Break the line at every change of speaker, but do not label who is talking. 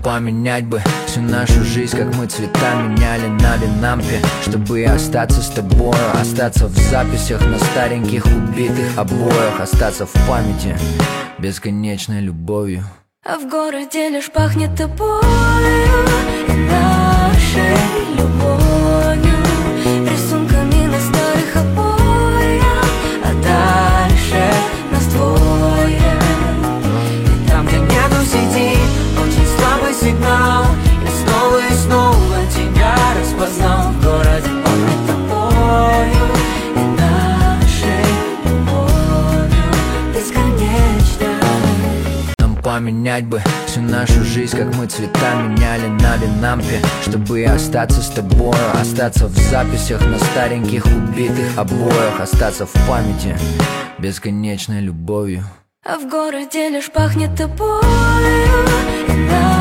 поменять бы всю нашу жизнь, как мы цвета меняли на винампе, чтобы остаться с тобою, остаться в записях на стареньких убитых обоях, остаться в памяти бесконечной любовью.
А в городе лишь пахнет тобою и нашей любовью, рисунками на старых обоях, а дальше нас двое. И там, где нету сети, очень слабый сигнал, я снова тебя распознал. В городе пахнет тобою и нашей любовью бесконечно.
Поменять бы всю нашу жизнь, как мы цвета меняли на винампе, чтобы остаться с тобою, остаться в записях на стареньких убитых обоях, остаться в памяти бесконечной любовью.
А в городе лишь пахнет тобою и